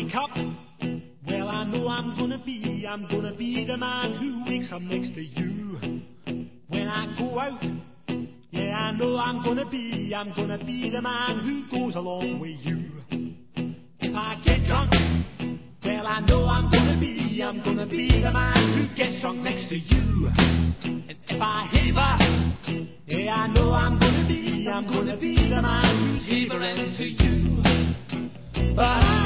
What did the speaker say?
wake up, well, I know I'm gonna be the man who wakes up next to you. When I go out, yeah, I know I'm gonna be the man who goes along with you. If I get drunk, well, I know I'm gonna be the man who gets drunk next to you. And if I haver, yeah, I know I'm gonna be the man who's havering to you. But